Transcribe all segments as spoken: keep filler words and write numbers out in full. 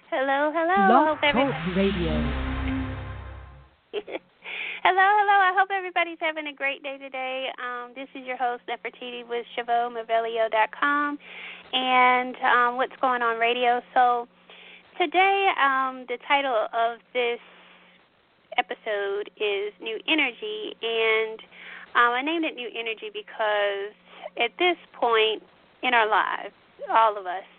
Hello, hello. I Blog hope Talk everybody. Radio. hello, hello. I hope everybody's having a great day today. Um, this is your host, Nefertiti, with Chavo Mavelio dot com and um, What's Going On Radio. So today, um, the title of this episode is New Energy, and um, I named it New Energy because at this point in our lives, all of us,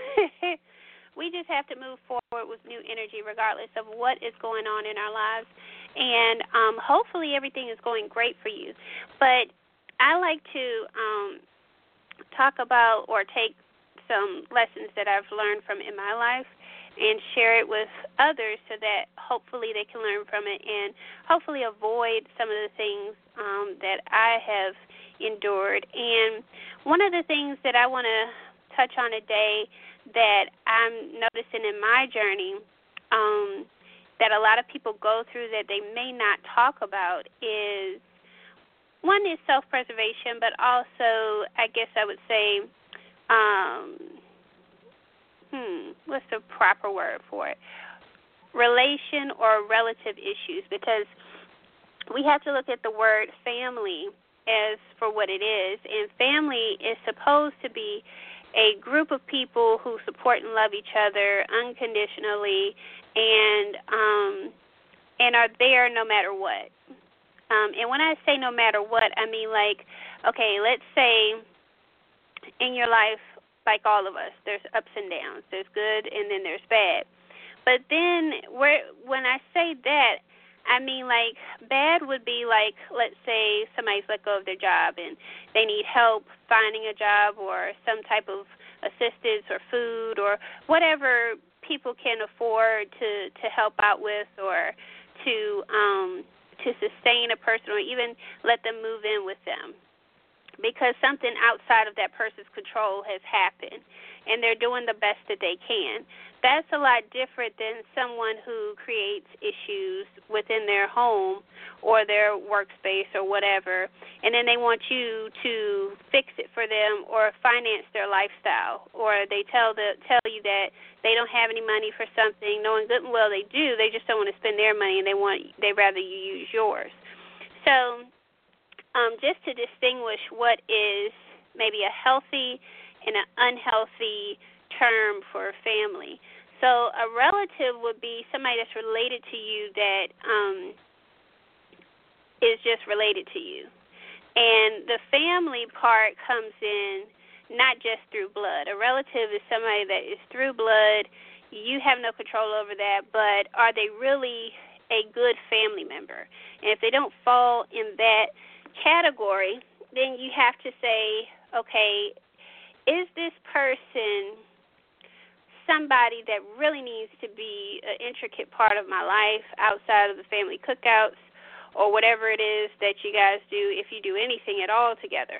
we just have to move forward with new energy regardless of what is going on in our lives. And um, hopefully everything is going great for you. But I like to um, talk about or take some lessons that I've learned from in my life and share it with others so that hopefully they can learn from it and hopefully avoid some of the things um, that I have endured. And one of the things that I want to touch on today that I'm noticing in my journey um, that a lot of people go through that they may not talk about is, one is self-preservation, but also, I guess I would say, um, hmm, what's the proper word for it? Relation or relative issues, because we have to look at the word family as for what it is, and family is supposed to be a group of people who support and love each other unconditionally and um, and are there no matter what. Um, and when I say no matter what, I mean like, okay, let's say in your life, like all of us, there's ups and downs. There's good and then there's bad. But then where, when I say that, I mean, like, bad would be like, let's say somebody's let go of their job and they need help finding a job or some type of assistance or food or whatever people can afford to, to help out with or to um, to sustain a person or even let them move in with them because something outside of that person's control has happened and they're doing the best that they can. That's a lot different than someone who creates issues within their home or their workspace or whatever, and then they want you to fix it for them or finance their lifestyle, or they tell the tell you that they don't have any money for something, knowing good and well they do. They just don't want to spend their money, and they want they rather you use yours. So, um, just to distinguish what is maybe a healthy and an unhealthy term for family. So a relative would be somebody that's related to you that um, is just related to you. And the family part comes in not just through blood. A relative is somebody that is through blood. You have no control over that, but are they really a good family member? And if they don't fall in that category, then you have to say, okay, is this person somebody that really needs to be an intricate part of my life outside of the family cookouts or whatever it is that you guys do, if you do anything at all together.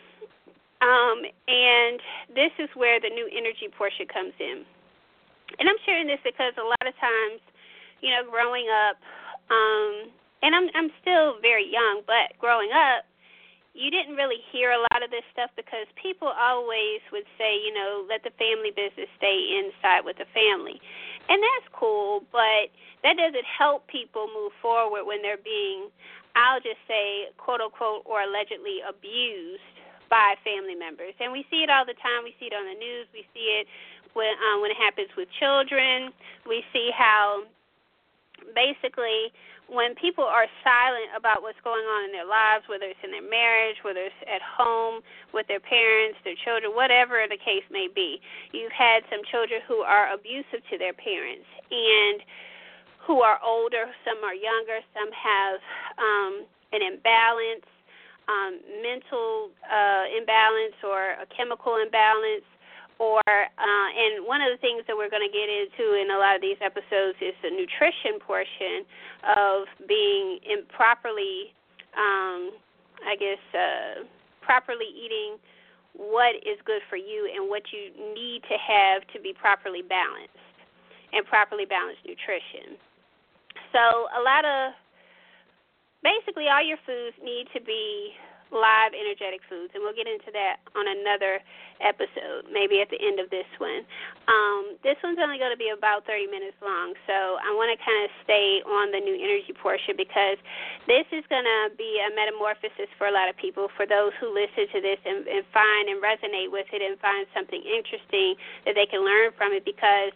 Um, and this is where the new energy portion comes in. And I'm sharing this because a lot of times, you know, growing up, um, and I'm I'm still very young, but growing up, you didn't really hear a lot of this stuff because people always would say, you know, let the family business stay inside with the family. And that's cool, but that doesn't help people move forward when they're being, I'll just say, quote, unquote, or allegedly abused by family members. And we see it all the time. We see it on the news. We see it when, um, when it happens with children. We see how basically when people are silent about what's going on in their lives, whether it's in their marriage, whether it's at home with their parents, their children, whatever the case may be, you've had some children who are abusive to their parents and who are older, some are younger, some have um, an imbalance, um, mental uh, imbalance or a chemical imbalance. Or uh, and one of the things that we're going to get into in a lot of these episodes is the nutrition portion of being improperly, um, I guess, uh, properly eating what is good for you and what you need to have to be properly balanced and properly balanced nutrition. So a lot of, basically all your foods need to be live energetic foods, and we'll get into that on another episode, maybe at the end of this one. Um, this one's only going to be about thirty minutes long, so I want to kind of stay on the new energy portion because this is going to be a metamorphosis for a lot of people, for those who listen to this and, and find and resonate with it and find something interesting that they can learn from it, because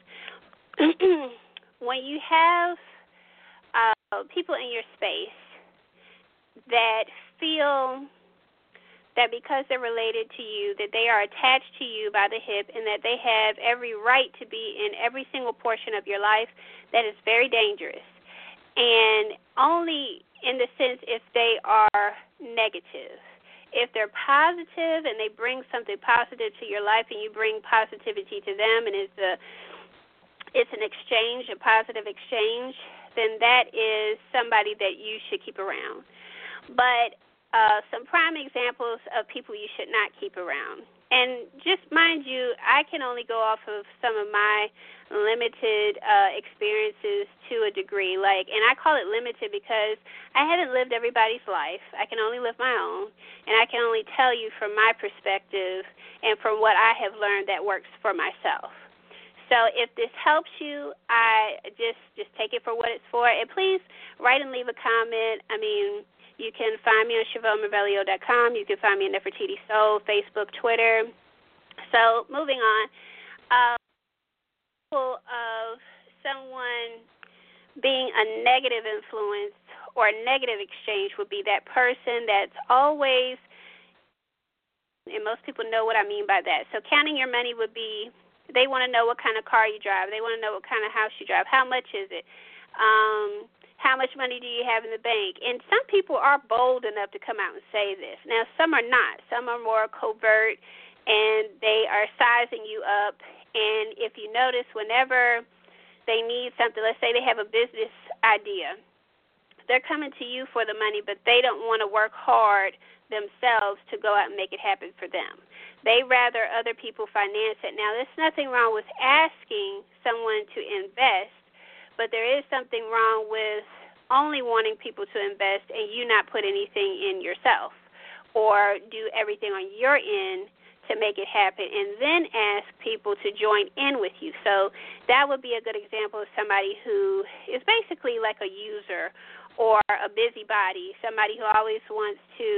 when you have uh, people in your space that feel that because they're related to you, that they are attached to you by the hip, and that they have every right to be in every single portion of your life, that is very dangerous. And only in the sense if they are negative. If they're positive and they bring something positive to your life and you bring positivity to them, and it's a it's an exchange, a positive exchange, then that is somebody that you should keep around. But Uh, some prime examples of people you should not keep around. And just mind you, I can only go off of some of my limited uh, experiences to a degree. Like, and I call it limited because I haven't lived everybody's life. I can only live my own, and I can only tell you from my perspective and from what I have learned that works for myself. So if this helps you, I just just take it for what it's for. And please write and leave a comment. I mean, you can find me on Chevelle Mervelio dot com. You can find me on Nefertiti Soul, Facebook, Twitter. So moving on, uh, of someone being a negative influence or a negative exchange would be that person that's always, and most people know what I mean by that. So counting your money would be, they want to know what kind of car you drive. They want to know what kind of house you drive. How much is it? Um... How much money do you have in the bank? And some people are bold enough to come out and say this. Now, some are not. Some are more covert, and they are sizing you up. And if you notice, whenever they need something, let's say they have a business idea, they're coming to you for the money, but they don't want to work hard themselves to go out and make it happen for them. They rather other people finance it. Now, there's nothing wrong with asking someone to invest, but there is something wrong with only wanting people to invest and you not put anything in yourself or do everything on your end to make it happen and then ask people to join in with you. So that would be a good example of somebody who is basically like a user or a busybody, somebody who always wants to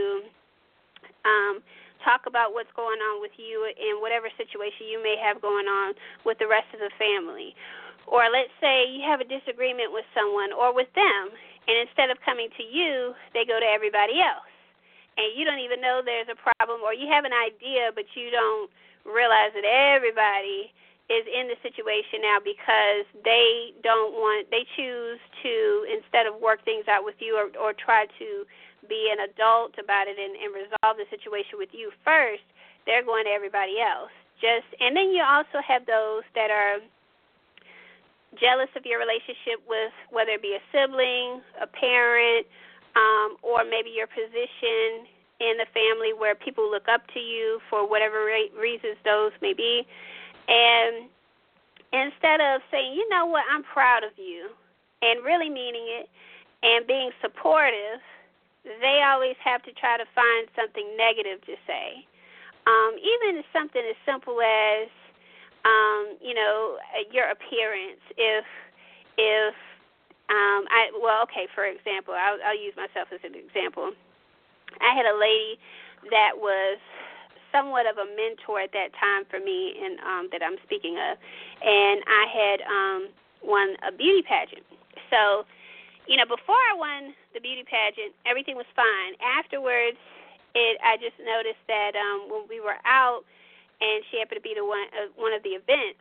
um, talk about what's going on with you in whatever situation you may have going on with the rest of the family. Or let's say you have a disagreement with someone or with them, and instead of coming to you, they go to everybody else. And you don't even know there's a problem, or you have an idea, but you don't realize that everybody is in the situation now because they don't want, they choose to, instead of work things out with you or, or try to be an adult about it and, and resolve the situation with you first, they're going to everybody else. Just, and then you also have those that are jealous of your relationship with whether it be a sibling, a parent, um, or maybe your position in the family where people look up to you for whatever re- reasons those may be. And instead of saying, you know what, I'm proud of you, and really meaning it and being supportive, they always have to try to find something negative to say. Um, even something as simple as, Um, you know, your appearance. If, if, um, I well, okay. For example, I'll, I'll use myself as an example. I had a lady that was somewhat of a mentor at that time for me, and um, that I'm speaking of, and I had um, won a beauty pageant. So, you know, before I won the beauty pageant, everything was fine. Afterwards, it I just noticed that um, when we were out, and she happened to be the one uh, one of the events,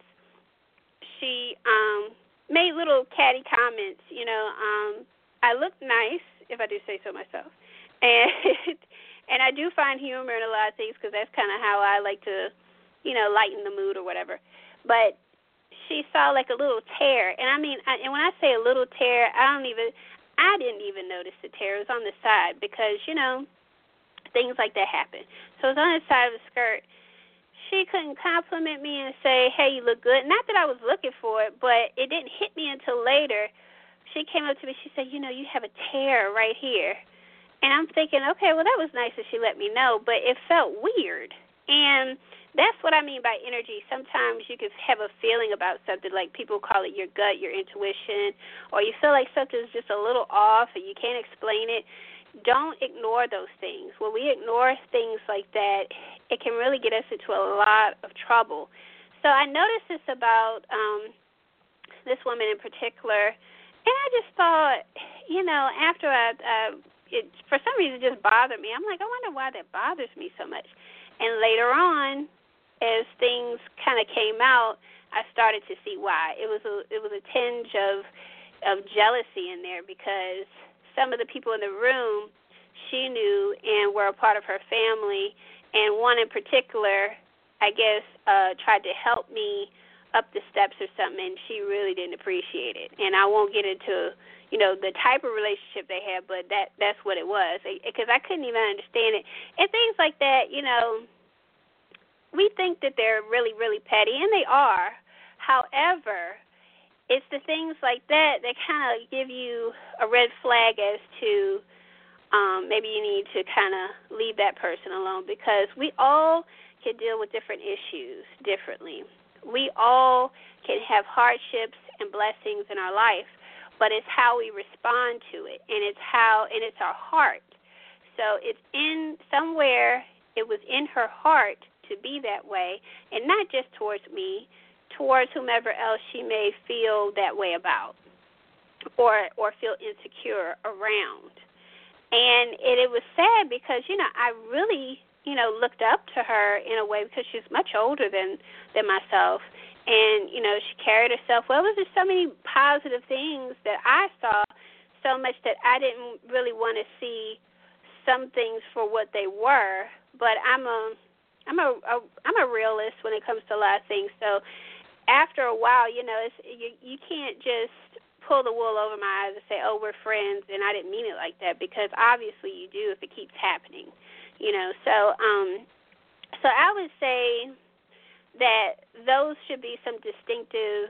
she um, made little catty comments. You know, um, I look nice, if I do say so myself, and and I do find humor in a lot of things because that's kind of how I like to, you know, lighten the mood or whatever. But she saw like a little tear, and I mean, I, and when I say a little tear, I don't even, I didn't even notice the tear. It was on the side because, you know, things like that happen. So it was on the side of the skirt. She couldn't compliment me and say, hey, you look good. Not that I was looking for it, but it didn't hit me until later. She came up to me. She said, you know, you have a tear right here. And I'm thinking, okay, well, that was nice that she let me know, but it felt weird. And that's what I mean by energy. Sometimes you can have a feeling about something, like people call it your gut, your intuition, or you feel like something's just a little off and you can't explain it. Don't ignore those things. When we ignore things like that, it can really get us into a lot of trouble. So I noticed this about um, this woman in particular, and I just thought, you know, after I, uh, it for some reason it just bothered me. I'm like, I wonder why that bothers me so much. And later on, as things kind of came out, I started to see why. It was a it was a tinge of of jealousy in there, because some of the people in the room she knew and were a part of her family, and one in particular, I guess, uh, tried to help me up the steps or something, and she really didn't appreciate it. And I won't get into, you know, the type of relationship they had, but that that's what it was, because I couldn't even understand it. And things like that, you know, we think that they're really, really petty, and they are. However, it's the things like that that kind of give you a red flag as to um, maybe you need to kind of leave that person alone, because we all can deal with different issues differently. We all can have hardships and blessings in our life, but it's how we respond to it, and it's how, and it's our heart. So it's in somewhere, it was in her heart to be that way, and not just towards me, towards whomever else she may feel that way about, or or feel insecure around. And it, it was sad, because, you know, I really, you know, looked up to her in a way, because she's much older than, than myself. And, you know, she carried herself well. There was just so many positive things that I saw, so much that I didn't really want to see some things for what they were. But I'm a, I'm a, a I'm a realist when it comes to a lot of things. So after a while, you know, it's, you you can't just pull the wool over my eyes and say, oh, we're friends, and I didn't mean it like that, because obviously you do if it keeps happening. You know, so um, so I would say that those should be some distinctive,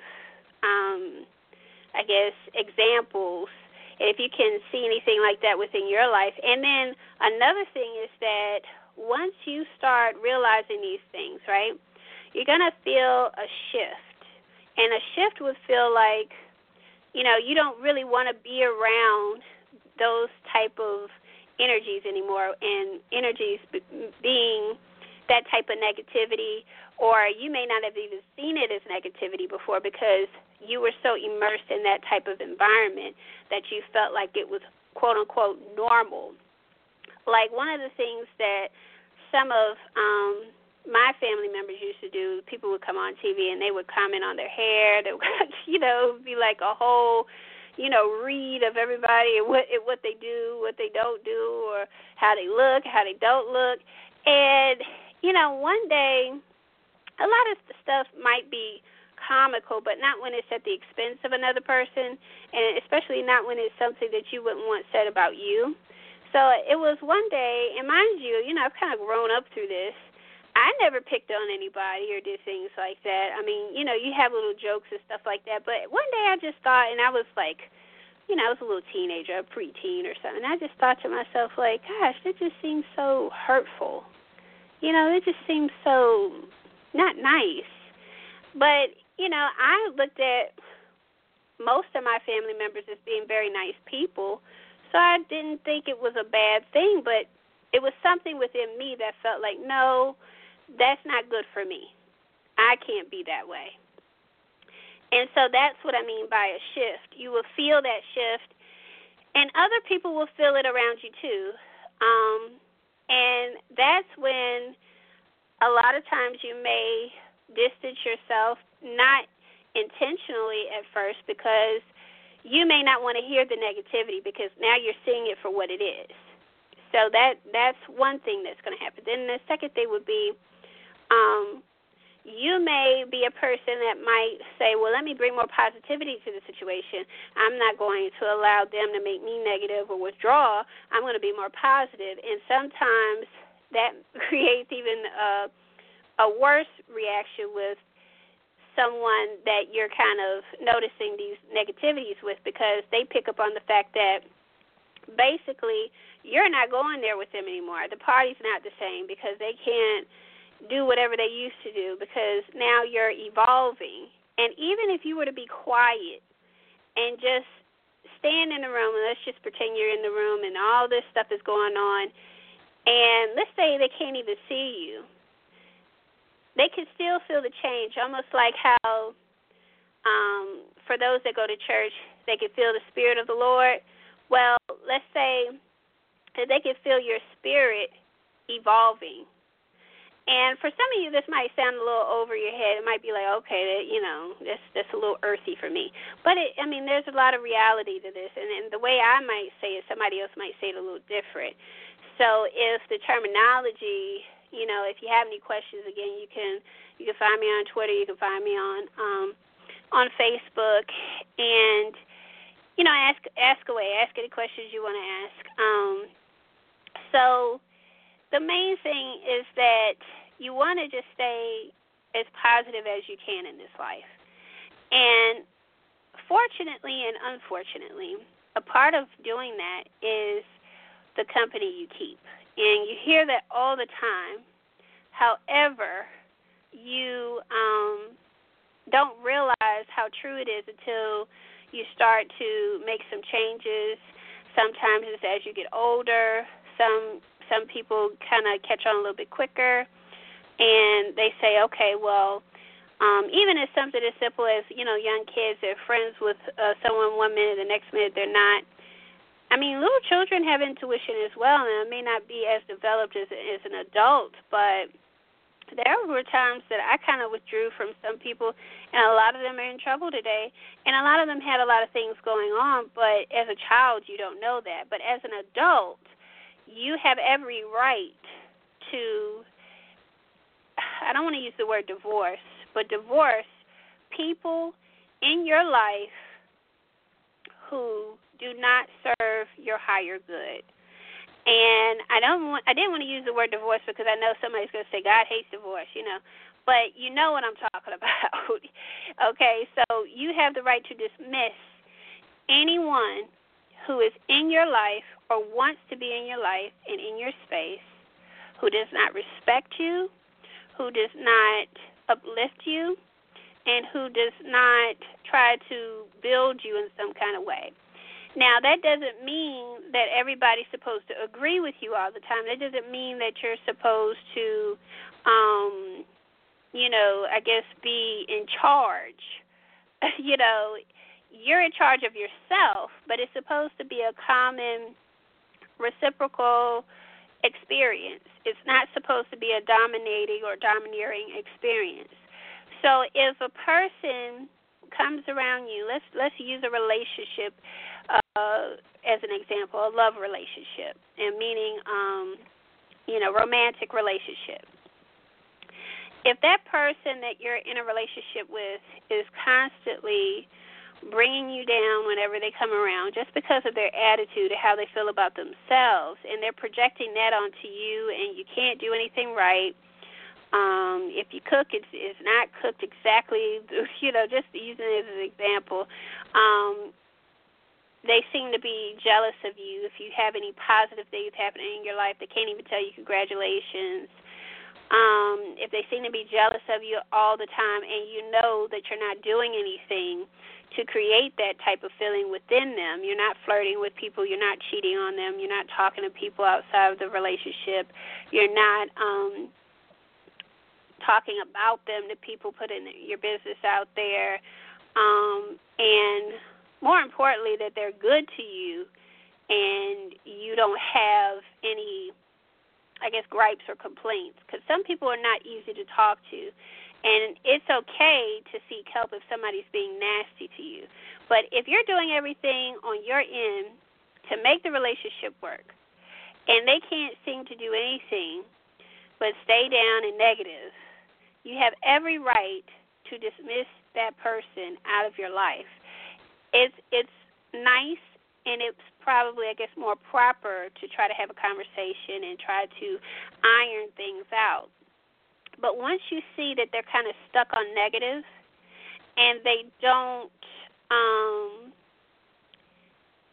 um, I guess, examples. And if you can see anything like that within your life. And then another thing is that once you start realizing these things, right, you're going to feel a shift. And a shift would feel like, you know, you don't really want to be around those type of energies anymore, and energies being that type of negativity, or you may not have even seen it as negativity before, because you were so immersed in that type of environment that you felt like it was quote-unquote normal. Like one of the things that some of um, my family members used to do, people would come on T V and they would comment on their hair. They would, you know, be like a whole, you know, read of everybody and what what they do, what they don't do, or how they look, how they don't look. And, you know, one day, a lot of stuff might be comical, but not when it's at the expense of another person, and especially not when it's something that you wouldn't want said about you. So it was one day, and mind you, you know, I've kind of grown up through this. I never picked on anybody or did things like that. I mean, you know, you have little jokes and stuff like that, but one day I just thought, and I was like, you know, I was a little teenager, a preteen or something, and I just thought to myself, like, gosh, that just seems so hurtful. You know, it just seems so not nice. But, you know, I looked at most of my family members as being very nice people, so I didn't think it was a bad thing, but it was something within me that felt like, no, that's not good for me. I can't be that way. And so that's what I mean by a shift. You will feel that shift, and other people will feel it around you too. Um, and that's when a lot of times you may distance yourself, not intentionally at first, because you may not want to hear the negativity, because now you're seeing it for what it is. So that that's one thing that's going to happen. Then the second thing would be, um, you may be a person that might say, well, let me bring more positivity to the situation. I'm not going to allow them to make me negative or withdraw. I'm going to be more positive. And sometimes that creates even a, a worse reaction with someone that you're kind of noticing these negativities with, because they pick up on the fact that basically you're not going there with them anymore. The party's not the same because they can't do whatever they used to do because now you're evolving. And even if you were to be quiet and just stand in the room, and let's just pretend you're in the room and all this stuff is going on, and let's say they can't even see you, they can still feel the change, almost like how um, for those that go to church, they can feel the Spirit of the Lord. Well, let's say that they can feel your spirit evolving. And for some of you, this might sound a little over your head. It might be like, okay, that, you know, that's that's a little earthy for me. But it, I mean, there's a lot of reality to this, and, and the way I might say it, somebody else might say it a little different. So if the terminology, you know, if you have any questions, again, you can you can find me on Twitter, you can find me on um, on Facebook, and you know, ask ask away, ask any questions you want to ask. Um, so the main thing is that you want to just stay as positive as you can in this life. And fortunately and unfortunately, a part of doing that is the company you keep. And you hear that all the time. However, you um, don't realize how true it is until you start to make some changes. Sometimes it's as you get older. Some some people kind of catch on a little bit quicker, and they say, okay, well, um, even as something as simple as, you know, young kids, they're friends with uh, someone one minute, the next minute they're not. I mean, little children have intuition as well, and it may not be as developed as, as an adult, but there were times that I kind of withdrew from some people, and a lot of them are in trouble today, and a lot of them had a lot of things going on, but as a child, you don't know that. But as an adult, you have every right to, I don't want to use the word divorce, but divorce people in your life who do not serve your higher good. And I don't want, I didn't want to use the word divorce because I know somebody's going to say God hates divorce, you know. But you know what I'm talking about. Okay, so you have the right to dismiss anyone who is in your life or wants to be in your life and in your space, who does not respect you, who does not uplift you, and who does not try to build you in some kind of way. Now, that doesn't mean that everybody's supposed to agree with you all the time. That doesn't mean that you're supposed to, um, you know, I guess be in charge. You know, you're in charge of yourself, but it's supposed to be a common reciprocal experience. It's not supposed to be a dominating or domineering experience. So if a person comes around you, let's let's use a relationship uh, as an example, a love relationship, and meaning, um, you know, romantic relationship. If that person that you're in a relationship with is constantly bringing you down whenever they come around just because of their attitude and how they feel about themselves, and they're projecting that onto you, and you can't do anything right. Um, if you cook, it's, it's not cooked exactly, you know, just using it as an example. Um, they seem to be jealous of you. If you have any positive things happening in your life, they can't even tell you congratulations. Um, if they seem to be jealous of you all the time and you know that you're not doing anything to create that type of feeling within them, you're not flirting with people, you're not cheating on them, you're not talking to people outside of the relationship, you're not um, talking about them to people, putting your business out there, um, and more importantly, that they're good to you and you don't have any, I guess, gripes or complaints, because some people are not easy to talk to, and it's okay to seek help if somebody's being nasty to you. But if you're doing everything on your end to make the relationship work, and they can't seem to do anything but stay down and negative, you have every right to dismiss that person out of your life. It's it's nice, and it's probably, I guess, more proper to try to have a conversation and try to iron things out. But once you see that they're kind of stuck on negative and they don't, um,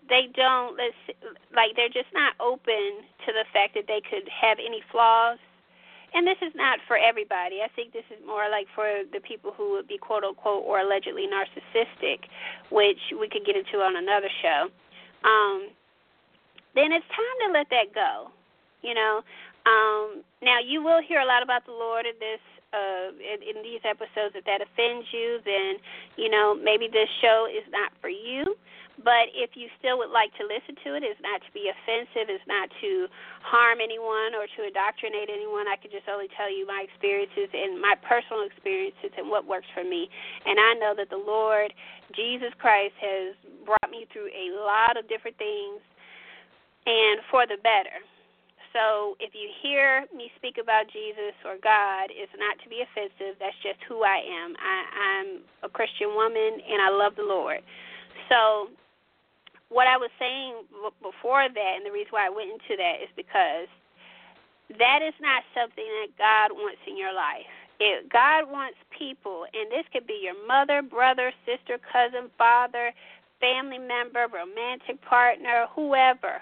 they don't, let's like they're just not open to the fact that they could have any flaws. And this is not for everybody. I think this is more like for the people who would be quote unquote or allegedly narcissistic, which we could get into on another show. Um, then it's time to let that go. You know, um, now you will hear a lot about the Lord in this uh, in, in these episodes. If that offends you, then you know maybe this show is not for you. But if you still would like to listen to it, it's not to be offensive, it's not to harm anyone or to indoctrinate anyone. I can just only tell you my experiences and my personal experiences and what works for me. And I know that the Lord, Jesus Christ, has brought me through a lot of different things and for the better. So if you hear me speak about Jesus or God, it's not to be offensive. That's just who I am. I, I'm a Christian woman, and I love the Lord. So what I was saying before that, and the reason why I went into that, is because that is not something that God wants in your life. It, God wants people, and this could be your mother, brother, sister, cousin, father, family member, romantic partner, whoever.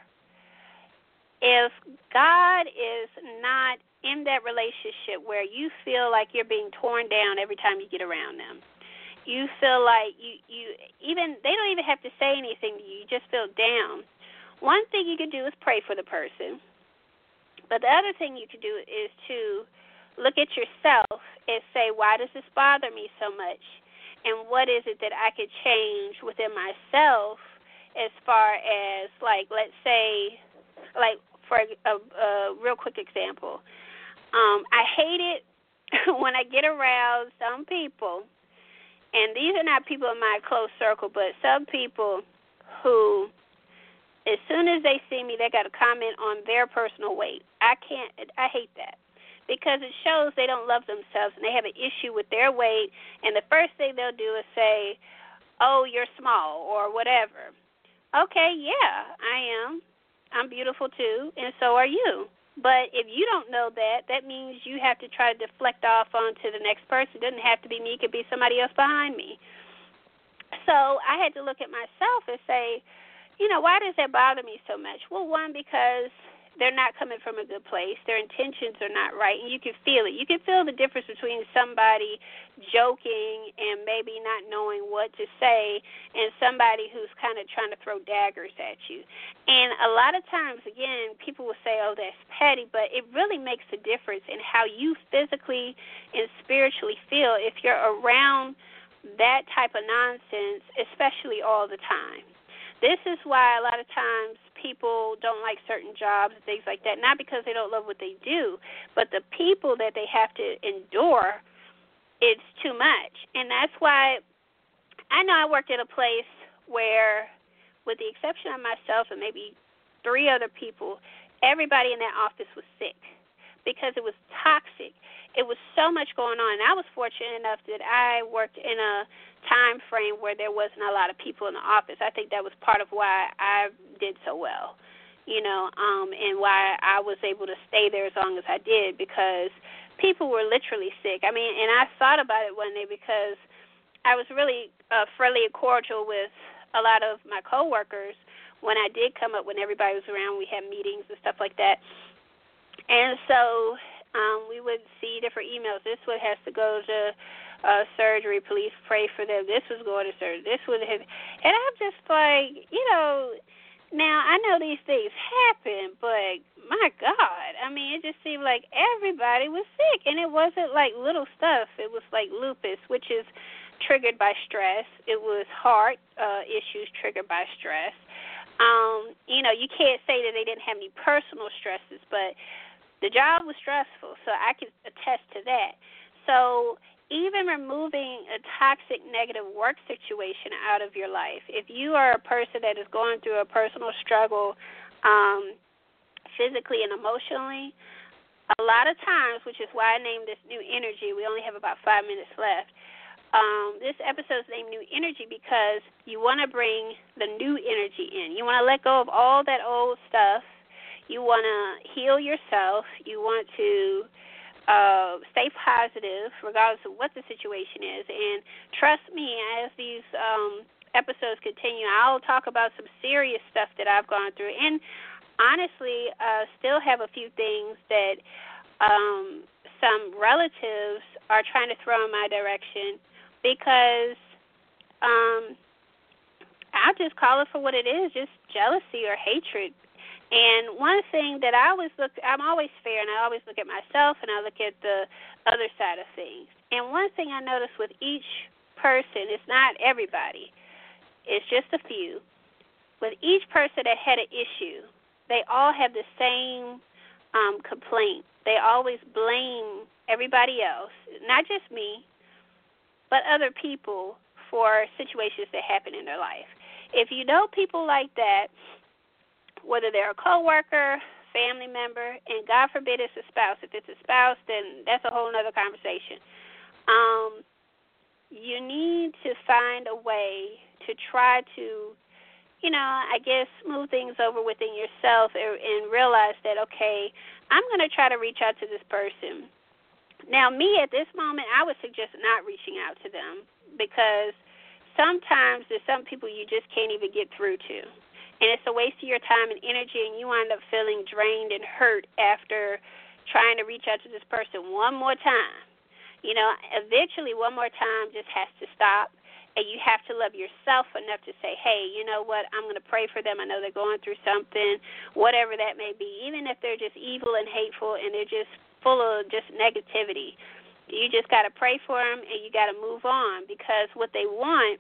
If God is not in that relationship where you feel like you're being torn down every time you get around them, you feel like you, you even they don't even have to say anything to you. You just feel down. One thing you can do is pray for the person. But the other thing you can do is to look at yourself and say, why does this bother me so much? And what is it that I could change within myself as far as, like, let's say, like, for a, a real quick example. Um, I hate it when I get around some people, and these are not people in my close circle, but some people who, as soon as they see me, they got to comment on their personal weight. I can't, I hate that because it shows they don't love themselves and they have an issue with their weight, and the first thing they'll do is say, oh, you're small or whatever. Okay, yeah, I am. I'm beautiful too, and so are you. But if you don't know that, that means you have to try to deflect off onto the next person. It doesn't have to be me. It could be somebody else behind me. So I had to look at myself and say, you know, why does that bother me so much? Well, one, because they're not coming from a good place. Their intentions are not right, and you can feel it. You can feel the difference between somebody joking and maybe not knowing what to say and somebody who's kind of trying to throw daggers at you. And a lot of times, again, people will say, oh, that's petty, but it really makes a difference in how you physically and spiritually feel if you're around that type of nonsense, especially all the time. This is why a lot of times people don't like certain jobs and things like that, not because they don't love what they do, but the people that they have to endure, it's too much. And that's why I know I worked at a place where, with the exception of myself and maybe three other people, everybody in that office was sick because it was toxic. It was so much going on. And I was fortunate enough that I worked in a time frame where there wasn't a lot of people in the office. I think that was part of why I did so well, you know, um, and why I was able to stay there as long as I did, because people were literally sick. I mean, and I thought about it one day because I was really uh, friendly and cordial with a lot of my coworkers when I did come up, when everybody was around. We had meetings and stuff like that. And so um, we would see different emails. This one has to go to uh, surgery. Please pray for them. This was going to surgery. This would have. And I'm just like, you know, now I know these things happen, but my God, I mean, it just seemed like everybody was sick. And it wasn't like little stuff. It was like lupus, which is triggered by stress. It was heart uh, issues triggered by stress. Um, you know, you can't say that they didn't have any personal stresses, but the job was stressful, so I can attest to that. So even removing a toxic, negative work situation out of your life, if you are a person that is going through a personal struggle um, physically and emotionally, a lot of times, which is why I named this New Energy, we only have about five minutes left, Um, this episode is named New Energy because you want to bring the new energy in. You want to let go of all that old stuff. You want to heal yourself. You want to uh, stay positive regardless of what the situation is. And trust me, as these um, episodes continue, I'll talk about some serious stuff that I've gone through. And honestly, uh, still have a few things that um, some relatives are trying to throw in my direction because um, I'll just call it for what it is, just jealousy or hatred. And one thing that I always look, I'm always fair, and I always look at myself, and I look at the other side of things. And one thing I notice with each person, it's not everybody, it's just a few. With each person that had an issue, they all have the same um, complaint. They always blame everybody else, not just me, but other people for situations that happen in their life. If you know people like that, whether they're a coworker, family member, and God forbid it's a spouse. If it's a spouse, then that's a whole other conversation. Um, you need to find a way to try to, you know, I guess smooth things over within yourself and, and realize that, okay, I'm going to try to reach out to this person. Now, me at this moment, I would suggest not reaching out to them because sometimes there's some people you just can't even get through to. And it's a waste of your time and energy, and you wind up feeling drained and hurt after trying to reach out to this person one more time. You know, eventually one more time just has to stop, and you have to love yourself enough to say, hey, you know what, I'm going to pray for them. I know they're going through something, whatever that may be, even if they're just evil and hateful and they're just full of just negativity. You just got to pray for them, and you got to move on because what they want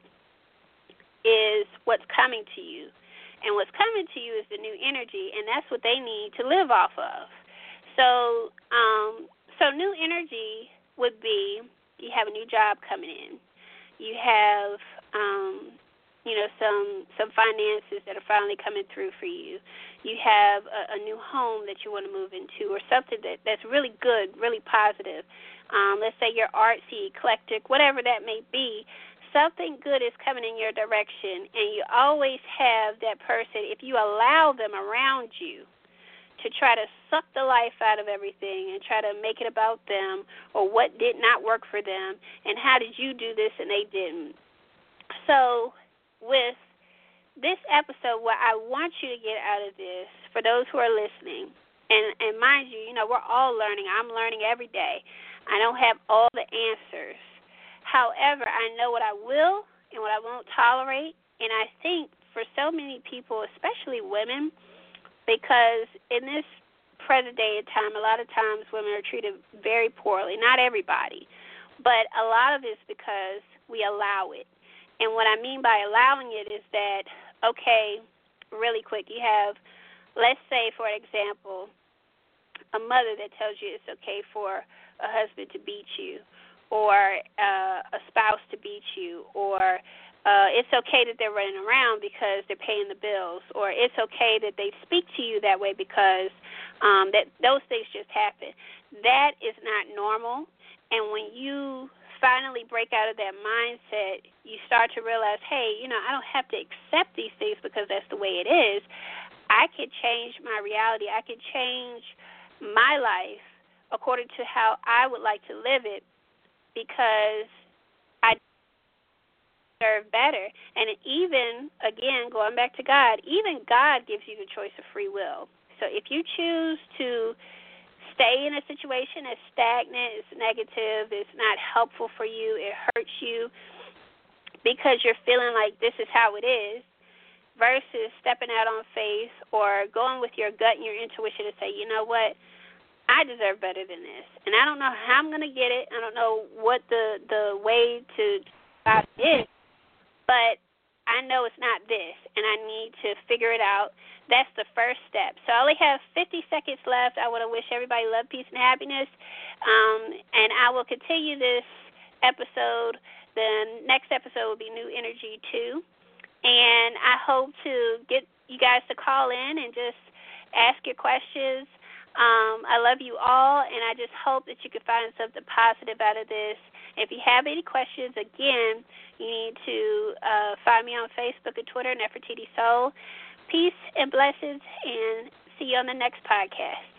is what's coming to you. And what's coming to you is the new energy, and that's what they need to live off of. So, um, so new energy would be you have a new job coming in. You have, um, you know, some some finances that are finally coming through for you. You have a, a new home that you want to move into, or something that, that's really good, really positive. Um, let's say you're artsy, eclectic, whatever that may be. Something good is coming in your direction, and you always have that person, if you allow them around you to try to suck the life out of everything and try to make it about them or what did not work for them and how did you do this and they didn't. So with this episode, what I want you to get out of this, for those who are listening, and, and mind you, you know, we're all learning. I'm learning every day. I don't have all the answers. However, I know what I will and what I won't tolerate, and I think for so many people, especially women, because in this present day and time, a lot of times women are treated very poorly. Not everybody, but a lot of it's because we allow it. And what I mean by allowing it is that, okay, really quick, you have, let's say, for example, a mother that tells you it's okay for a husband to beat you, or uh, a spouse to beat you, or uh, it's okay that they're running around because they're paying the bills, or it's okay that they speak to you that way because um, that those things just happen. That is not normal, and when you finally break out of that mindset, you start to realize, hey, you know, I don't have to accept these things because that's the way it is. I could change my reality. I could change my life according to how I would like to live it, because I deserve better. And even, again, going back to God, even God gives you the choice of free will. So if you choose to stay in a situation that's stagnant, it's negative, it's not helpful for you, it hurts you because you're feeling like this is how it is, versus stepping out on faith or going with your gut and your intuition and say, you know what, I deserve better than this, and I don't know how I'm going to get it. I don't know what the, the way to God is, but I know it's not this, and I need to figure it out. That's the first step. So I only have fifty seconds left. I want to wish everybody love, peace, and happiness, um, and I will continue this episode. The next episode will be New Energy two, and I hope to get you guys to call in and just ask your questions. Um, I love you all, and I just hope that you can find something positive out of this. If you have any questions, again, you need to uh, find me on Facebook and Twitter, Nefertiti Soul. Peace and blessings, and see you on the next podcast.